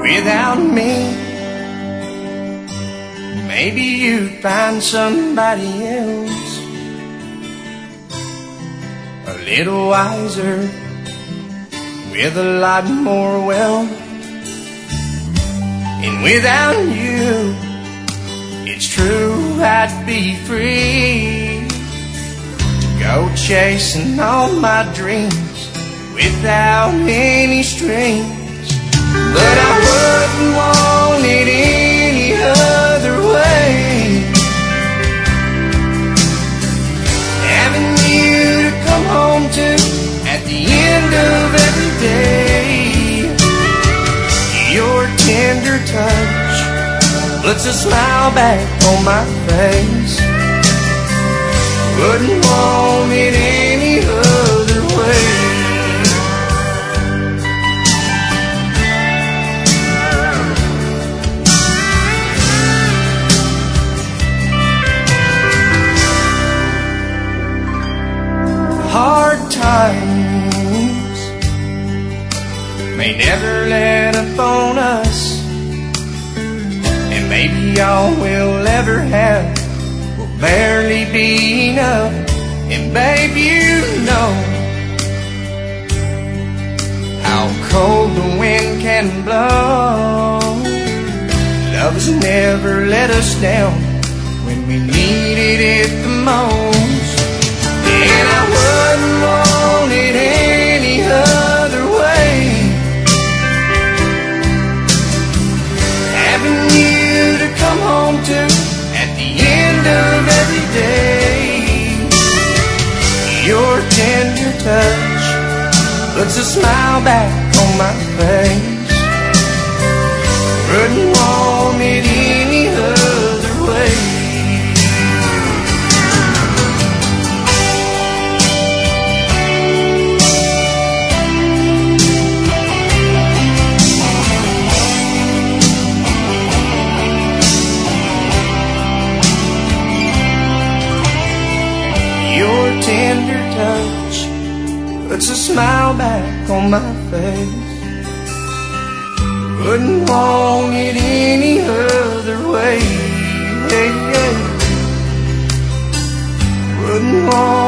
without me. Maybe you'd find somebody else a little wiser, with a lot more wealth. And without you, it's true, I'd be free to go chasing all my dreams without any strings. But I wouldn't want it any other way. Having you to come home to at the end of every day. Your tender touch puts a smile back on my face. Wouldn't want it any other way. Hard times may never let up on us, and maybe all we'll ever have will barely be enough. And babe, you know how cold the wind can blow. Love's never let us down when we needed it the most. And I wouldn't want it any other way. Having you to come home to at the end of every day. Your tender touch puts a smile back on my face. Wouldn't want it any other way. Tender touch puts a smile back on my face. Wouldn't want it any other way. Wouldn't want